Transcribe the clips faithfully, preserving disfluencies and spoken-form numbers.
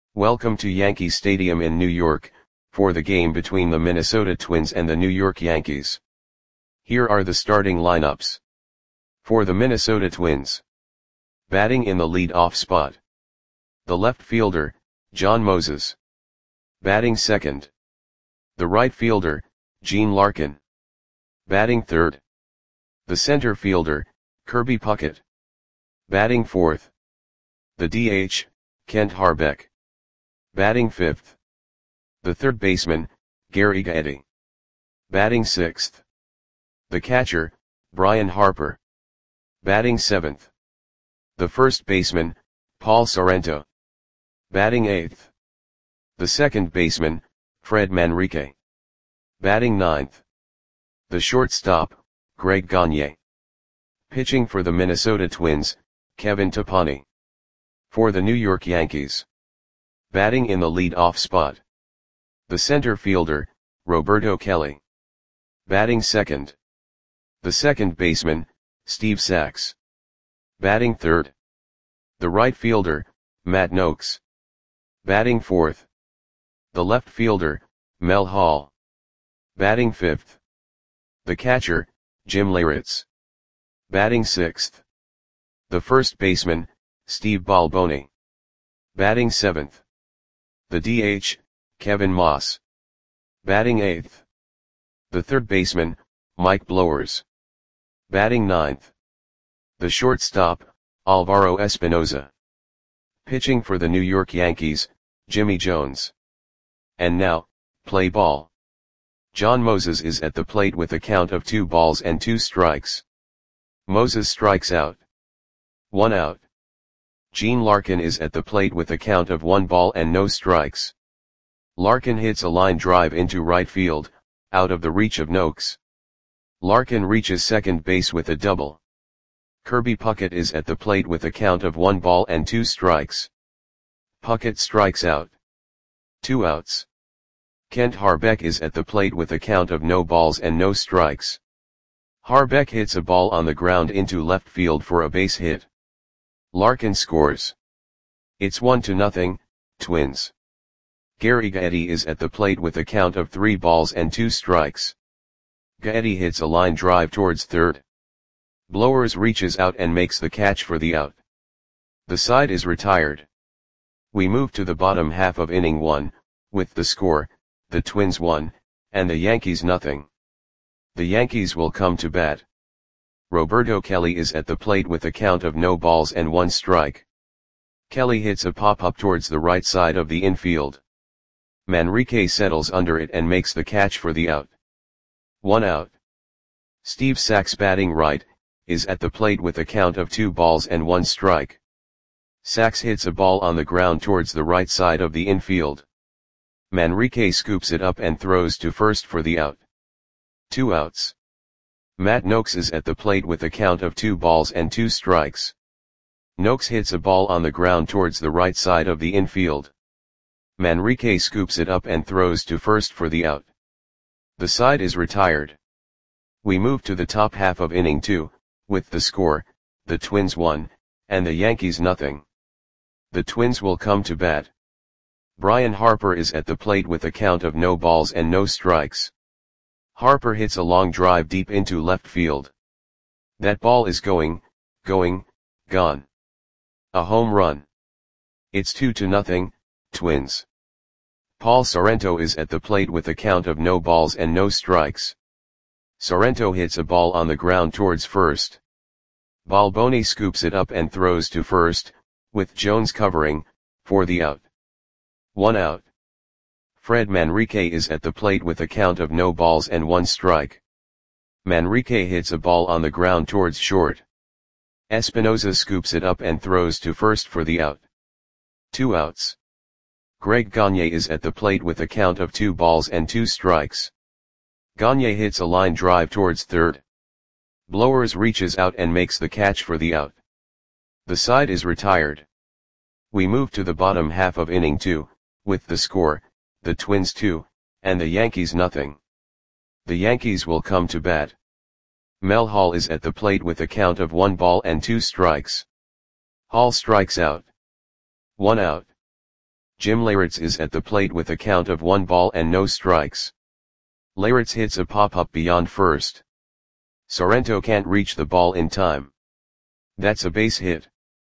Welcome to Yankee Stadium in New York, for the game between the Minnesota Twins and the New York Yankees. Here are the starting lineups. For the Minnesota Twins. Batting in the lead-off spot. The left fielder, John Moses. Batting second. The right fielder, Gene Larkin. Batting third. The center fielder, Kirby Puckett. Batting fourth. The D H, Kent Hrbek. Batting fifth. The third baseman, Gary Gaetti. Batting sixth. The catcher, Brian Harper. Batting seventh. The first baseman, Paul Sorrento. Batting eighth. The second baseman, Fred Manrique. Batting ninth. The shortstop, Greg Gagne. Pitching for the Minnesota Twins, Kevin Topani. For the New York Yankees. Batting in the lead-off spot. The center fielder, Roberto Kelly. Batting second. The second baseman, Steve Sax. Batting third. The right fielder, Matt Noakes. Batting fourth. The left fielder, Mel Hall. Batting fifth. The catcher, Jim Leyritz. Batting sixth. The first baseman, Steve Balboni. Batting seventh. The D H, Kevin Moss. Batting eighth. The third baseman, Mike Blowers. Batting ninth. The shortstop, Alvaro Espinoza. Pitching for the New York Yankees, Jimmy Jones. And now, play ball. John Moses is at the plate with a count of two balls and two strikes. Moses strikes out. One out. Gene Larkin is at the plate with a count of one ball and no strikes. Larkin hits a line drive into right field, out of the reach of Noakes. Larkin reaches second base with a double. Kirby Puckett is at the plate with a count of one ball and two strikes. Puckett strikes out. Two outs. Kent Hrbek is at the plate with a count of no balls and no strikes. Hrbek hits a ball on the ground into left field for a base hit. Larkin scores. It's one to nothing, Twins. Gary Gaetti is at the plate with a count of three balls and two strikes. Gaetti hits a line drive towards third. Blowers reaches out and makes the catch for the out. The side is retired. We move to the bottom half of inning one, with the score, the Twins one, and the Yankees nothing. The Yankees will come to bat. Roberto Kelly is at the plate with a count of no balls and one strike. Kelly hits a pop-up towards the right side of the infield. Manrique settles under it and makes the catch for the out. One out. Steve Sax, batting right, is at the plate with a count of two balls and one strike. Sax hits a ball on the ground towards the right side of the infield. Manrique scoops it up and throws to first for the out. Two outs. Matt Noakes is at the plate with a count of two balls and two strikes. Noakes hits a ball on the ground towards the right side of the infield. Manrique scoops it up and throws to first for the out. The side is retired. We move to the top half of inning two, with the score, the Twins one, and the Yankees nothing. The Twins will come to bat. Brian Harper is at the plate with a count of no balls and no strikes. Harper hits a long drive deep into left field. That ball is going, going, gone. A home run. It's two to nothing, Twins. Paul Sorrento is at the plate with a count of no balls and no strikes. Sorrento hits a ball on the ground towards first. Balboni scoops it up and throws to first, with Jones covering, for the out. One out. Fred Manrique is at the plate with a count of no balls and one strike. Manrique hits a ball on the ground towards short. Espinoza scoops it up and throws to first for the out. Two outs. Greg Gagne is at the plate with a count of two balls and two strikes. Gagne hits a line drive towards third. Blowers reaches out and makes the catch for the out. The side is retired. We move to the bottom half of inning two, with the score, the Twins two, and the Yankees nothing. The Yankees will come to bat. Mel Hall is at the plate with a count of one ball and two strikes. Hall strikes out. One out. Jim Leyritz is at the plate with a count of one ball and no strikes. Leyritz hits a pop-up beyond first. Sorrento can't reach the ball in time. That's a base hit.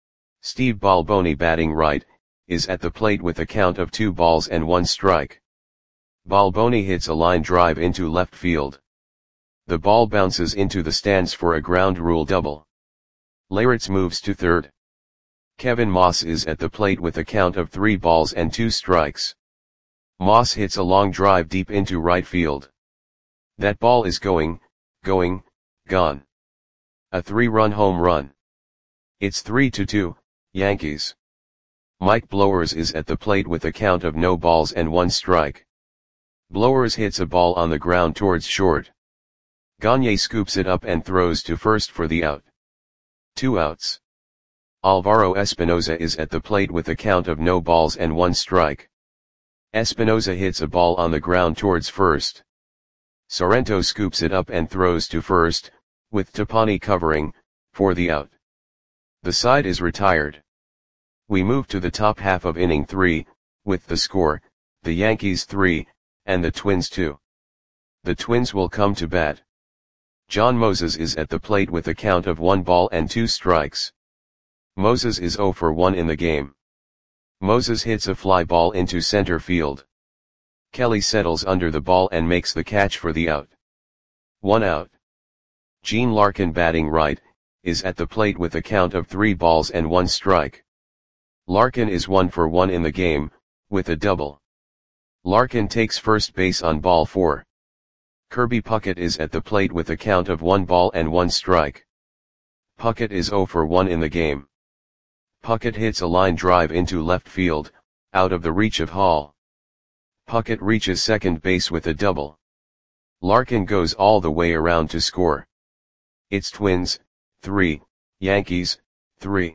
Steve Balboni, batting right, is at the plate with a count of two balls and one strike. Balboni hits a line drive into left field. The ball bounces into the stands for a ground rule double. Leyritz moves to third. Kevin Moss is at the plate with a count of three balls and two strikes. Moss hits a long drive deep into right field. That ball is going, going, gone. A three-run home run. It's three to two, Yankees. Mike Blowers is at the plate with a count of no balls and one strike. Blowers hits a ball on the ground towards short. Gagne scoops it up and throws to first for the out. Two outs. Alvaro Espinoza is at the plate with a count of no balls and one strike. Espinoza hits a ball on the ground towards first. Sorrento scoops it up and throws to first, with Tapani covering, for the out. The side is retired. We move to the top half of inning three, with the score, the Yankees three, and the Twins two. The Twins will come to bat. John Moses is at the plate with a count of one ball and two strikes. Moses is zero for one in the game. Moses hits a fly ball into center field. Kelly settles under the ball and makes the catch for the out. One out. Gene Larkin, batting right, is at the plate with a count of three balls and one strike. Larkin is one for one in the game, with a double. Larkin takes first base on ball four. Kirby Puckett is at the plate with a count of one ball and one strike. Puckett is zero for one in the game. Puckett hits a line drive into left field, out of the reach of Hall. Puckett reaches second base with a double. Larkin goes all the way around to score. It's Twins, three, Yankees, three.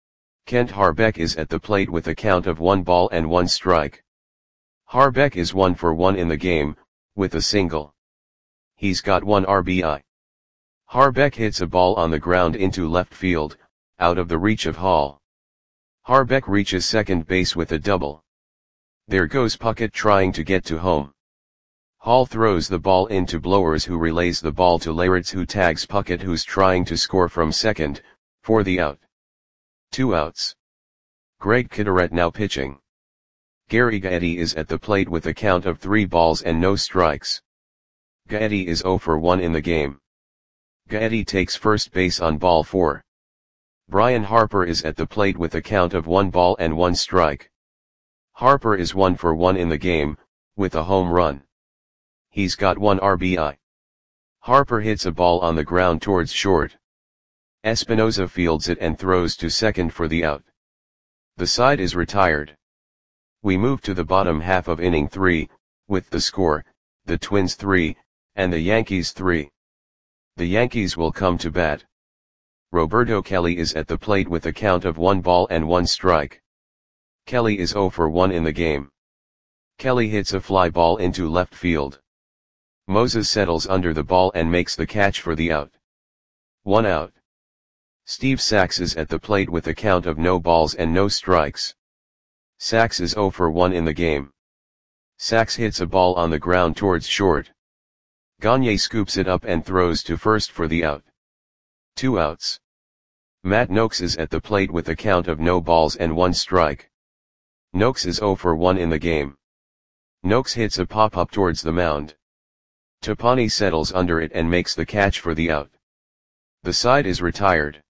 Kent Harbeck is at the plate with a count of one ball and one strike. Harbeck is one for one in the game, with a single. He's got one R B I. Harbeck hits a ball on the ground into left field, out of the reach of Hall. Harbeck reaches second base with a double. There goes Puckett trying to get to home. Hall throws the ball into Blowers, who relays the ball to Leyritz, who tags Puckett, who's trying to score from second, for the out. Two outs. Greg Kideret now pitching. Gary Gaetti is at the plate with a count of three balls and no strikes. Gaetti is zero for one in the game. Gaetti takes first base on ball four. Brian Harper is at the plate with a count of one ball and one strike. Harper is one for one in the game, with a home run. He's got one R B I. Harper hits a ball on the ground towards short. Espinoza fields it and throws to second for the out. The side is retired. We move to the bottom half of inning three, with the score, the Twins three, and the Yankees three. The Yankees will come to bat. Roberto Kelly is at the plate with a count of one ball and one strike. Kelly is zero for one in the game. Kelly hits a fly ball into left field. Moses settles under the ball and makes the catch for the out. One out. Steve Sax is at the plate with a count of no balls and no strikes. Sax is zero for one in the game. Sax hits a ball on the ground towards short. Gagne scoops it up and throws to first for the out. Two outs. Matt Noakes is at the plate with a count of no balls and one strike. Noakes is zero for one in the game. Noakes hits a pop-up towards the mound. Tapani settles under it and makes the catch for the out. The side is retired.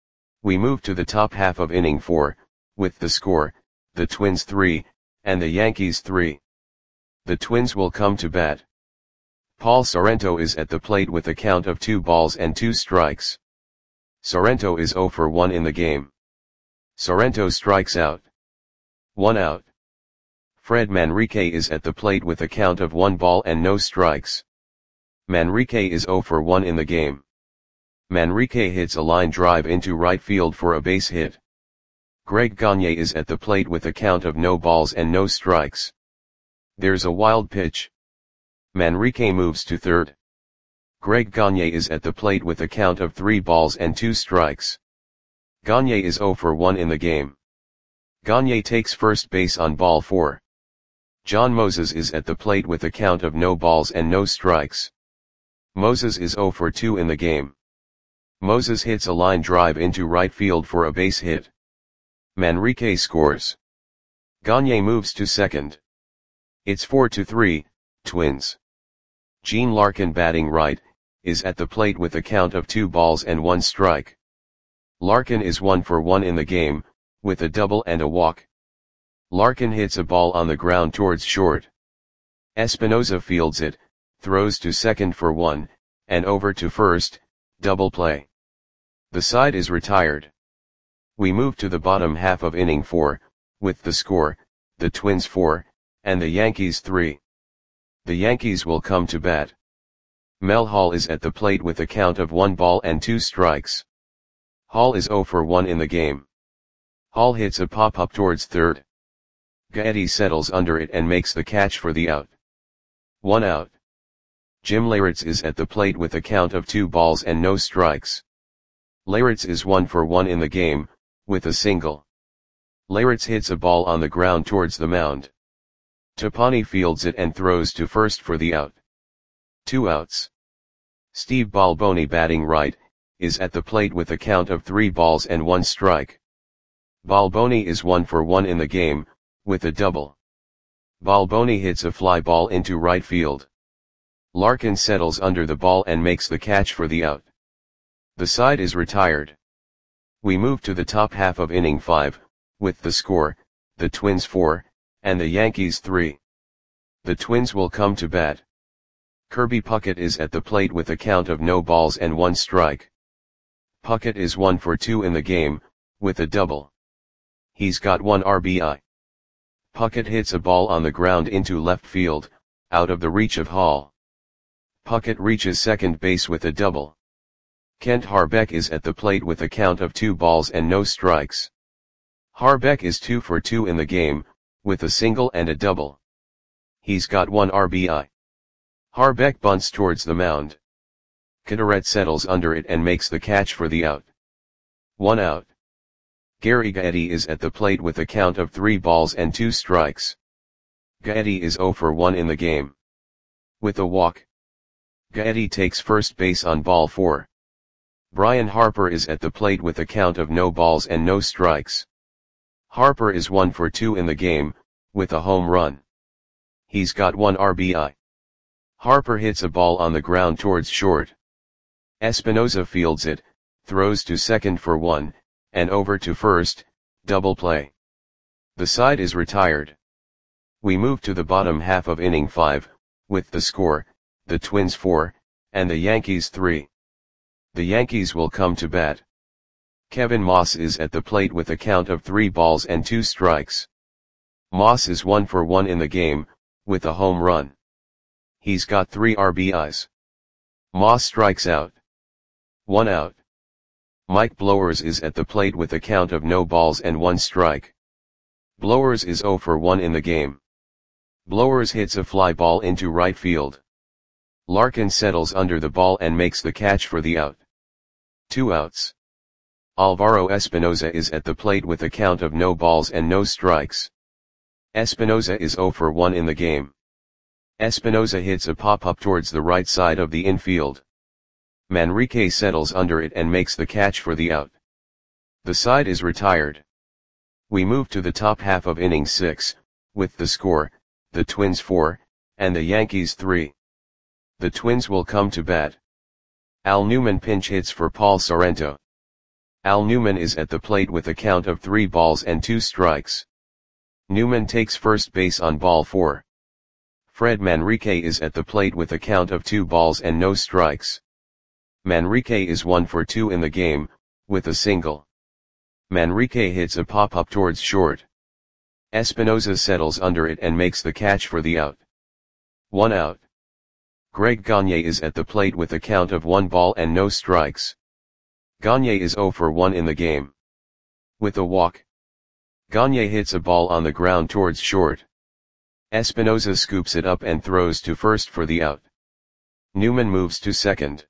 We move to the top half of inning four, with the score, the Twins three, and the Yankees three. The Twins will come to bat. Paul Sorrento is at the plate with a count of two balls and two strikes. Sorrento is zero for one in the game. Sorrento strikes out. One out. Fred Manrique is at the plate with a count of one ball and no strikes. Manrique is zero for one in the game. Manrique hits a line drive into right field for a base hit. Greg Gagne is at the plate with a count of no balls and no strikes. There's a wild pitch. Manrique moves to third. Greg Gagne is at the plate with a count of three balls and two strikes. Gagne is zero for one in the game. Gagne takes first base on ball four. John Moses is at the plate with a count of no balls and no strikes. Moses is zero for two in the game. Moses hits a line drive into right field for a base hit. Manrique scores. Gagne moves to second. It's four to three, Twins. Gene Larkin, batting right, is at the plate with a count of two balls and one strike. Larkin is one for one in the game, with a double and a walk. Larkin hits a ball on the ground towards short. Espinoza fields it, throws to second for one, and over to first, double play. The side is retired. We move to the bottom half of inning four, with the score, the Twins four, and the Yankees three. The Yankees will come to bat. Mel Hall is at the plate with a count of one ball and two strikes. Hall is zero for one in the game. Hall hits a pop-up towards third. Gaetti settles under it and makes the catch for the out. One out. Jim Leyritz is at the plate with a count of two balls and no strikes. Leyritz is one for one in the game, with a single. Leyritz hits a ball on the ground towards the mound. Topani fields it and throws to first for the out. Two outs. Steve Balboni, batting right, is at the plate with a count of three balls and one strike. Balboni is one for one in the game, with a double. Balboni hits a fly ball into right field. Larkin settles under the ball and makes the catch for the out. The side is retired. We move to the top half of inning five, with the score, the Twins four, and the Yankees three. The Twins will come to bat. Kirby Puckett is at the plate with a count of no balls and one strike. Puckett is one for two in the game, with a double. He's got one R B I. Puckett hits a ball on the ground into left field, out of the reach of Hall. Puckett reaches second base with a double. Kent Harbeck is at the plate with a count of two balls and no strikes. Harbeck is two for two in the game, with a single and a double. He's got one R B I. Harbeck bunts towards the mound. Caderet settles under it and makes the catch for the out. One out. Gary Gaetti is at the plate with a count of three balls and two strikes. Gaetti is zero for one in the game. With a walk. Gaetti takes first base on ball four. Brian Harper is at the plate with a count of no balls and no strikes. Harper is one for two in the game, with a home run. He's got one R B I. Harper hits a ball on the ground towards short. Espinoza fields it, throws to second for one, and over to first, double play. The side is retired. We move to the bottom half of inning five, with the score, the Twins four, and the Yankees three. The Yankees will come to bat. Kevin Moss is at the plate with a count of three balls and two strikes. Moss is one for one in the game, with a home run. He's got three R B Is. Moss strikes out. One out. Mike Blowers is at the plate with a count of no balls and one strike. Blowers is zero for one in the game. Blowers hits a fly ball into right field. Larkin settles under the ball and makes the catch for the out. Two outs. Alvaro Espinoza is at the plate with a count of no balls and no strikes. Espinoza is zero for one in the game. Espinoza hits a pop-up towards the right side of the infield. Manrique settles under it and makes the catch for the out. The side is retired. We move to the top half of inning six, with the score, the Twins four, and the Yankees three. The Twins will come to bat. Al Newman pinch hits for Paul Sorrento. Al Newman is at the plate with a count of three balls and two strikes. Newman takes first base on ball four. Fred Manrique is at the plate with a count of two balls and no strikes. Manrique is one for two in the game, with a single. Manrique hits a pop-up towards short. Espinoza settles under it and makes the catch for the out. One out. Greg Gagne is at the plate with a count of one ball and no strikes. Gagne is zero for one in the game. With a walk. Gagne hits a ball on the ground towards short. Espinoza scoops it up and throws to first for the out. Newman moves to second.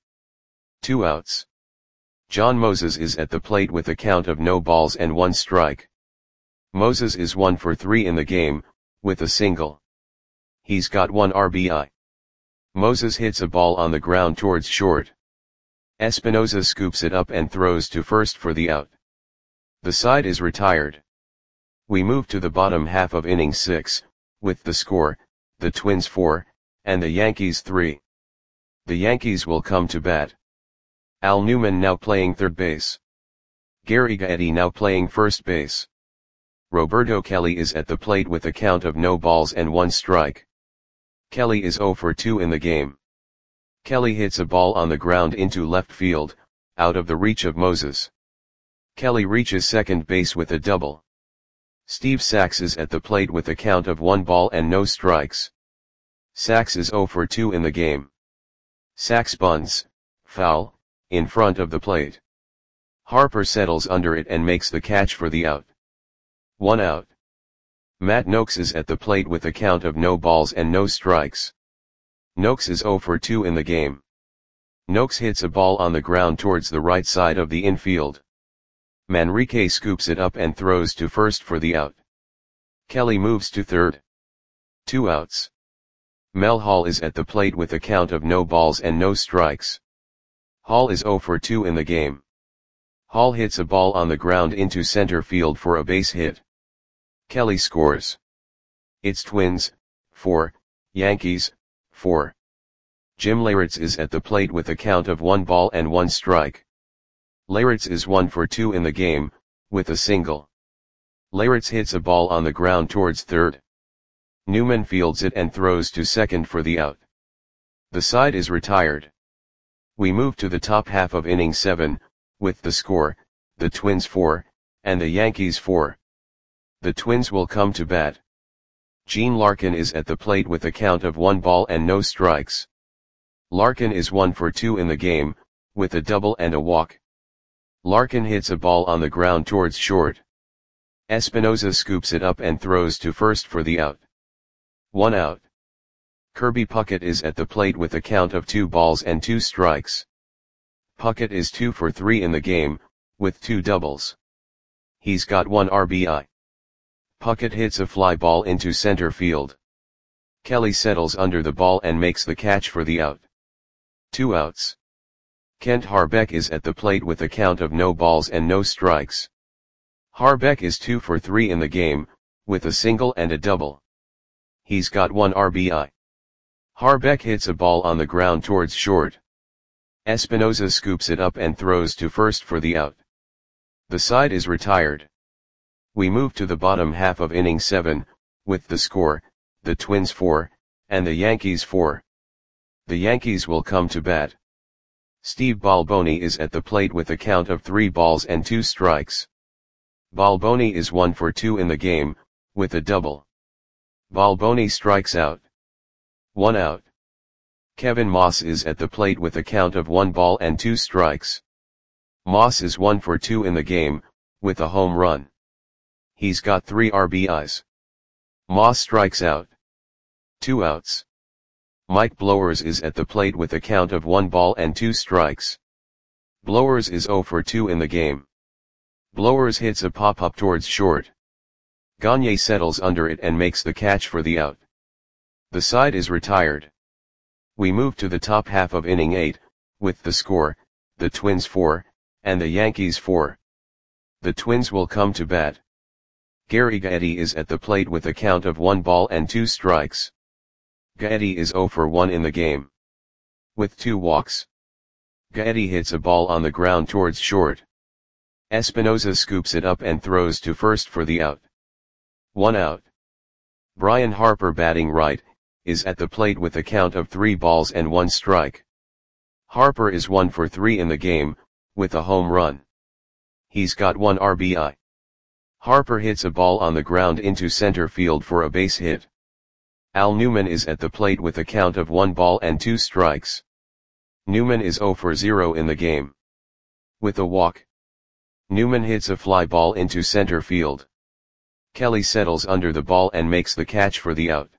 Two outs. John Moses is at the plate with a count of no balls and one strike. Moses is one for three in the game, with a single. He's got one R B I. Moses hits a ball on the ground towards short. Espinoza scoops it up and throws to first for the out. The side is retired. We move to the bottom half of inning six, with the score, the Twins four, and the Yankees three. The Yankees will come to bat. Al Newman now playing third base. Gary Gaetti now playing first base. Roberto Kelly is at the plate with a count of no balls and one strike. Kelly is zero for two in the game. Kelly hits a ball on the ground into left field, out of the reach of Moses. Kelly reaches second base with a double. Steve Sax is at the plate with a count of one ball and no strikes. Sax is zero for two in the game. Sax bunts, foul, in front of the plate. Harper settles under it and makes the catch for the out. One out. Matt Noakes is at the plate with a count of no balls and no strikes. Noakes is zero for two in the game. Noakes hits a ball on the ground towards the right side of the infield. Manrique scoops it up and throws to first for the out. Kelly moves to third. Two outs. Mel Hall is at the plate with a count of no balls and no strikes. Hall is zero for two in the game. Hall hits a ball on the ground into center field for a base hit. Kelly scores. It's Twins, four, Yankees, four. Jim Leyritz is at the plate with a count of one ball and one strike. Leyritz is one for two in the game, with a single. Leyritz hits a ball on the ground towards third. Newman fields it and throws to second for the out. The side is retired. We move to the top half of inning seven, with the score, the Twins four, and the Yankees four. The Twins will come to bat. Gene Larkin is at the plate with a count of one ball and no strikes. Larkin is one for two in the game, with a double and a walk. Larkin hits a ball on the ground towards short. Espinoza scoops it up and throws to first for the out. One out. Kirby Puckett is at the plate with a count of two balls and two strikes. Puckett is two for three in the game, with two doubles. He's got one R B I. Puckett hits a fly ball into center field. Kelly settles under the ball and makes the catch for the out. Two outs. Kent Harbeck is at the plate with a count of no balls and no strikes. Harbeck is two for three in the game, with a single and a double. He's got one R B I. Harbeck hits a ball on the ground towards short. Espinoza scoops it up and throws to first for the out. The side is retired. We move to the bottom half of inning seven, with the score, the Twins four, and the Yankees four. The Yankees will come to bat. Steve Balboni is at the plate with a count of three balls and two strikes. Balboni is one for two in the game, with a double. Balboni strikes out. One out. Kevin Moss is at the plate with a count of one ball and two strikes. Moss is one for two in the game, with a home run. He's got three R B Is. Moss strikes out. Two outs. Mike Blowers is at the plate with a count of one ball and two strikes. Blowers is zero for two in the game. Blowers hits a pop-up towards short. Gagne settles under it and makes the catch for the out. The side is retired. We move to the top half of inning eight, with the score, the Twins four, and the Yankees four. The Twins will come to bat. Gary Gaetti is at the plate with a count of one ball and two strikes. Gaetti is zero for one in the game. With two walks. Gaetti hits a ball on the ground towards short. Espinoza scoops it up and throws to first for the out. One out. Brian Harper, batting right, is at the plate with a count of three balls and one strike. Harper is one for three in the game, with a home run. He's got one R B I. Harper hits a ball on the ground into center field for a base hit. Al Newman is at the plate with a count of one ball and two strikes. Newman is zero for zero in the game. With a walk. Newman hits a fly ball into center field. Kelly settles under the ball and makes the catch for the out.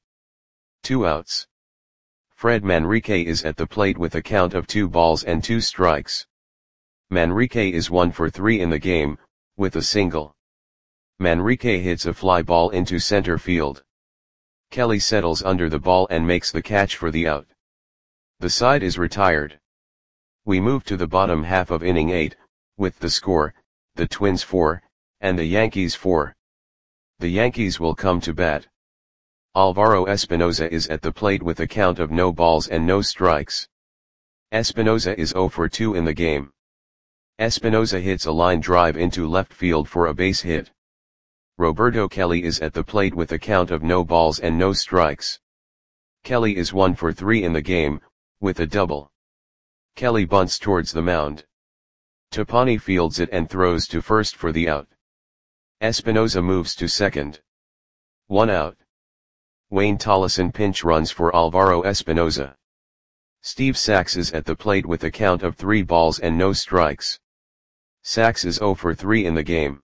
Two outs. Fred Manrique is at the plate with a count of two balls and two strikes. Manrique is one for three in the game, with a single. Manrique hits a fly ball into center field. Kelly settles under the ball and makes the catch for the out. The side is retired. We move to the bottom half of inning eight, with the score, the Twins four, and the Yankees four. The Yankees will come to bat. Alvaro Espinoza is at the plate with a count of no balls and no strikes. Espinoza is zero for two in the game. Espinoza hits a line drive into left field for a base hit. Roberto Kelly is at the plate with a count of no balls and no strikes. Kelly is one for three in the game, with a double. Kelly bunts towards the mound. Topani fields it and throws to first for the out. Espinoza moves to second. One out. Wayne Tollison pinch runs for Alvaro Espinoza. Steve Sax is at the plate with a count of three balls and no strikes. Sax is zero for three in the game.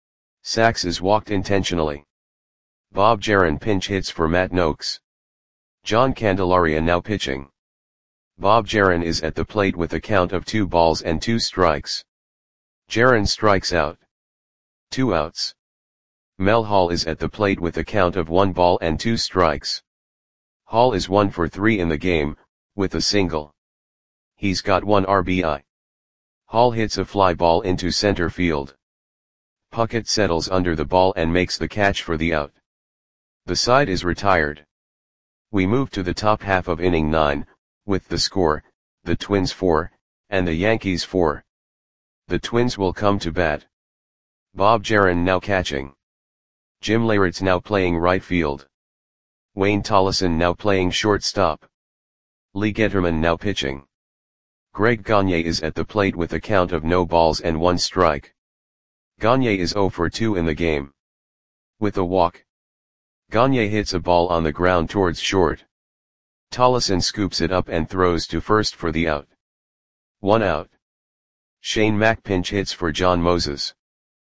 Sax is walked intentionally. Bob Jaron pinch hits for Matt Noakes. John Candelaria now pitching. Bob Jaron is at the plate with a count of two balls and two strikes. Jaron strikes out. Two outs. Mel Hall is at the plate with a count of one ball and two strikes. Hall is one for three in the game, with a single. He's got one R B I. Hall hits a fly ball into center field. Puckett settles under the ball and makes the catch for the out. The side is retired. We move to the top half of inning nine, with the score, the Twins four, and the Yankees four. The Twins will come to bat. Bob Jaron now catching. Jim Leyritz now playing right field. Wayne Tollison now playing shortstop. Lee Getterman now pitching. Greg Gagne is at the plate with a count of no balls and one strike. Gagne is zero for two in the game. With a walk. Gagne hits a ball on the ground towards short. Tollison scoops it up and throws to first for the out. One out. Shane Mack pinch hits for John Moses.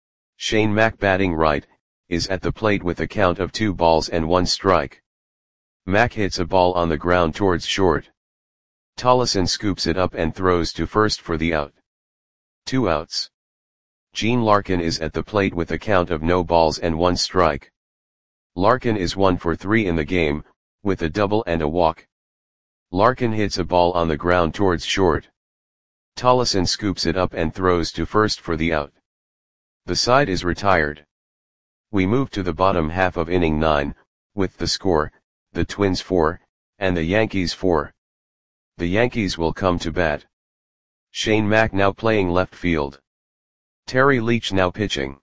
Shane Mack batting right, is at the plate with a count of two balls and one strike. Mack hits a ball on the ground towards short. Tollison scoops it up and throws to first for the out. Two outs. Gene Larkin is at the plate with a count of no balls and one strike. Larkin is one for three in the game, with a double and a walk. Larkin hits a ball on the ground towards short. Tollison scoops it up and throws to first for the out. The side is retired. We move to the bottom half of inning nine, with the score, the Twins four, and the Yankees four. The Yankees will come to bat. Shane Mack now playing left field. Terry Leach now pitching.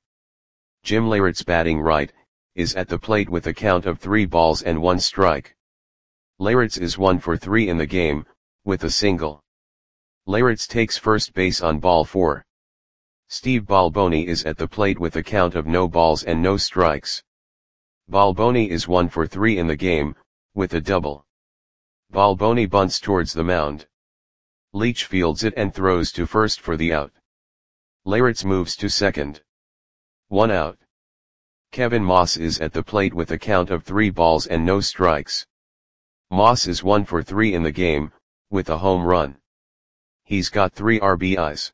Jim Leyritz batting right, is at the plate with a count of three balls and one strike. Leyritz is one for three in the game, with a single. Leyritz takes first base on ball four. Steve Balboni is at the plate with a count of no balls and no strikes. Balboni is one for three in the game, with a double. Balboni bunts towards the mound. Leach fields it and throws to first for the out. Leyritz moves to second. One out. Kevin Moss is at the plate with a count of three balls and no strikes. Moss is one for three in the game, with a home run. He's got three R B Is.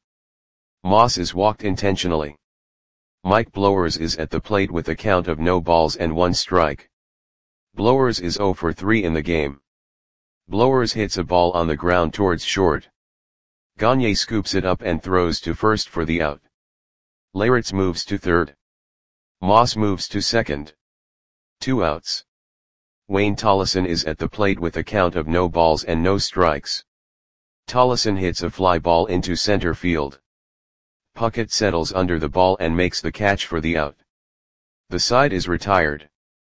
Moss is walked intentionally. Mike Blowers is at the plate with a count of no balls and one strike. Blowers is zero for three in the game. Blowers hits a ball on the ground towards short. Gagne scoops it up and throws to first for the out. Leyritz moves to third. Moss moves to second. Two outs. Wayne Tollison is at the plate with a count of no balls and no strikes. Tollison hits a fly ball into center field. Puckett settles under the ball and makes the catch for the out. The side is retired.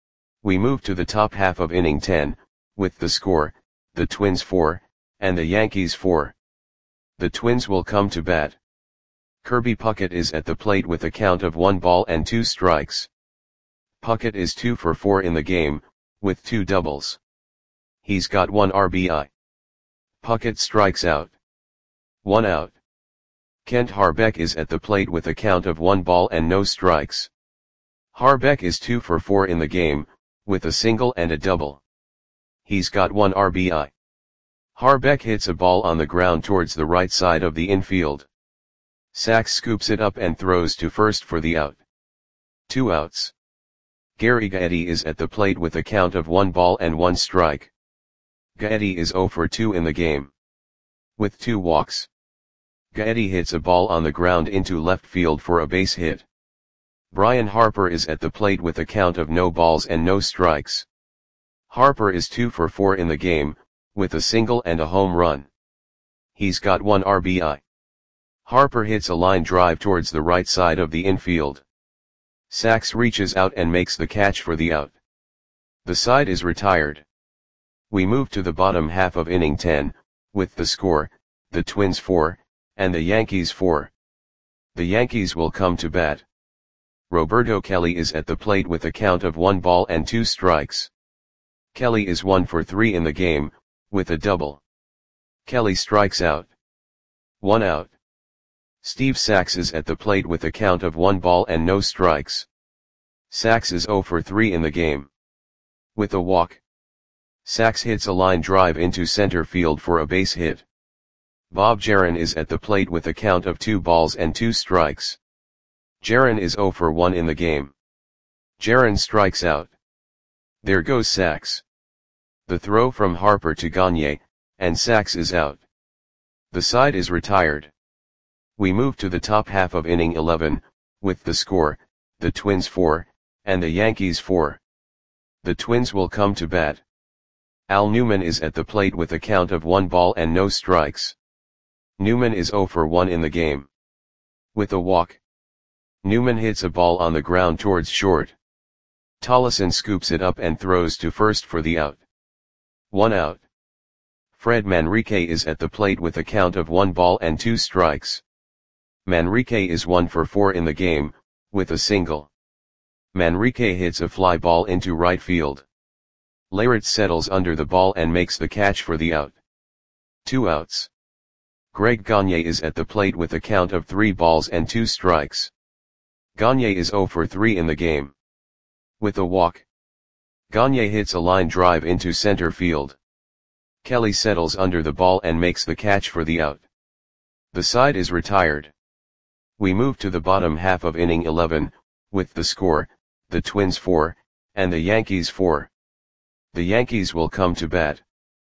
We move to the top half of inning ten, with the score, the Twins four, and the Yankees four. The Twins will come to bat. Kirby Puckett is at the plate with a count of one ball and two strikes. Puckett is two for four in the game, with two doubles. He's got one R B I. Puckett strikes out. One out. Kent Harbeck is at the plate with a count of one ball and no strikes. Harbeck is two for four in the game, with a single and a double. He's got one R B I. Harbeck hits a ball on the ground towards the right side of the infield. Sax scoops it up and throws to first for the out. Two outs. Gary Gaetti is at the plate with a count of one ball and one strike. Gaetti is zero for two in the game. With two walks. Gaetti hits a ball on the ground into left field for a base hit. Brian Harper is at the plate with a count of no balls and no strikes. Harper is two for four in the game, with a single and a home run. He's got one R B I. Harper hits a line drive towards the right side of the infield. Sachs reaches out and makes the catch for the out. The side is retired. We move to the bottom half of inning ten, with the score, the Twins four, and the Yankees four. The Yankees will come to bat. Roberto Kelly is at the plate with a count of one ball and two strikes. Kelly is one for three in the game, with a double. Kelly strikes out. One out. Steve Sachs is at the plate with a count of one ball and no strikes. Sachs is zero for three in the game. With a walk. Sachs hits a line drive into center field for a base hit. Bob Jaron is at the plate with a count of two balls and two strikes. Jaron is zero for one in the game. Jaron strikes out. There goes Sachs. The throw from Harper to Gagne, and Sachs is out. The side is retired. We move to the top half of inning eleven, with the score, the Twins four, and the Yankees four. The Twins will come to bat. Al Newman is at the plate with a count of one ball and no strikes. Newman is zero for one in the game. With a walk. Newman hits a ball on the ground towards short. Tollison scoops it up and throws to first for the out. One out. Fred Manrique is at the plate with a count of one ball and two strikes. Manrique is one for four in the game, with a single. Manrique hits a fly ball into right field. Leyritz settles under the ball and makes the catch for the out. Two outs. Greg Gagne is at the plate with a count of three balls and two strikes. Gagne is zero for three in the game. With a walk. Gagne hits a line drive into center field. Kelly settles under the ball and makes the catch for the out. The side is retired. We move to the bottom half of inning eleven, with the score, the Twins four, and the Yankees four. The Yankees will come to bat.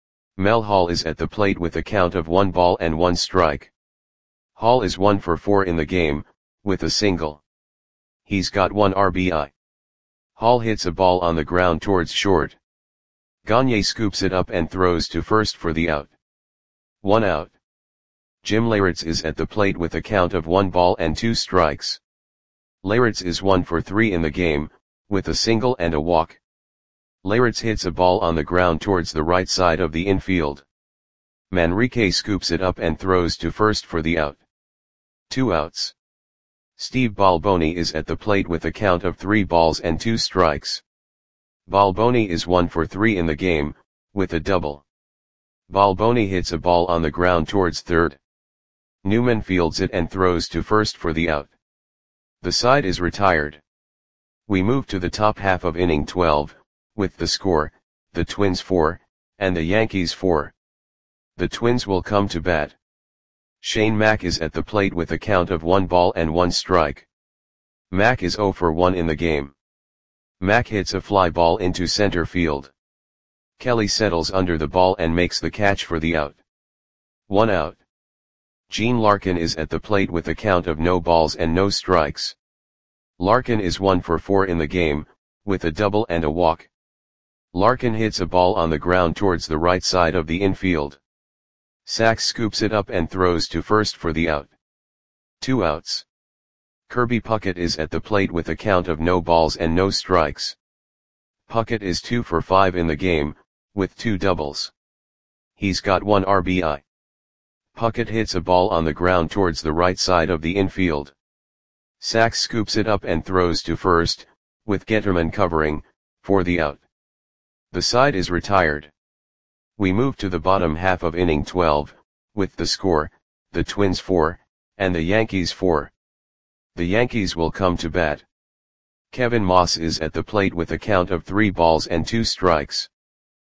Mel Hall is at the plate with a count of one ball and one strike. Hall is one for four in the game, with a single. He's got one R B I. Hall hits a ball on the ground towards short. Gagne scoops it up and throws to first for the out. One out. Jim Leyritz is at the plate with a count of one ball and two strikes. Leyritz is one for three in the game, with a single and a walk. Leyritz hits a ball on the ground towards the right side of the infield. Manrique scoops it up and throws to first for the out. Two outs. Steve Balboni is at the plate with a count of three balls and two strikes. Balboni is one for three in the game, with a double. Balboni hits a ball on the ground towards third. Newman fields it and throws to first for the out. The side is retired. We move to the top half of inning twelve, with the score, the Twins four, and the Yankees four. The Twins will come to bat. Shane Mack is at the plate with a count of one ball and one strike. Mack is zero for one in the game. Mack hits a fly ball into center field. Kelly settles under the ball and makes the catch for the out. One out. Gene Larkin is at the plate with a count of no balls and no strikes. Larkin is one for four in the game, with a double and a walk. Larkin hits a ball on the ground towards the right side of the infield. Sachs scoops it up and throws to first for the out. Two outs. Kirby Puckett is at the plate with a count of no balls and no strikes. Puckett is two for five in the game, with two doubles. He's got one R B I. Puckett hits a ball on the ground towards the right side of the infield. Sachs scoops it up and throws to first, with Getterman covering, for the out. The side is retired. We move to the bottom half of inning twelve, with the score, the Twins four, and the Yankees four. The Yankees will come to bat. Kevin Moss is at the plate with a count of three balls and two strikes.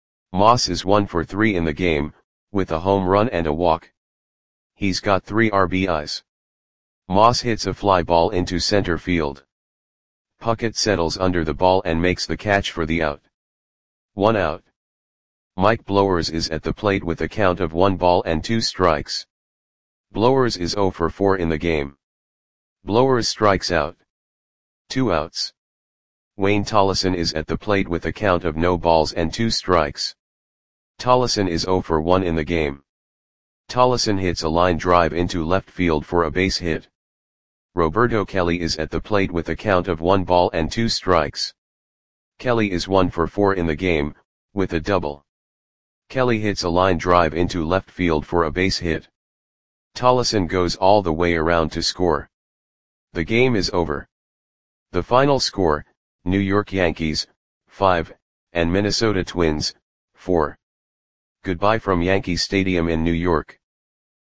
Moss is one for three in the game, with a home run and a walk. He's got three R B Is. Moss hits a fly ball into center field. Puckett settles under the ball and makes the catch for the out. One out. Mike Blowers is at the plate with a count of one ball and two strikes. Blowers is zero for four in the game. Blowers strikes out. Two outs. Wayne Tollison is at the plate with a count of no balls and two strikes. Tollison is zero for one in the game. Tollison hits a line drive into left field for a base hit. Roberto Kelly is at the plate with a count of one ball and two strikes. Kelly is one for four in the game, with a double. Kelly hits a line drive into left field for a base hit. Tollison goes all the way around to score. The game is over. The final score, New York Yankees, five, and Minnesota Twins, four. Goodbye from Yankee Stadium in New York.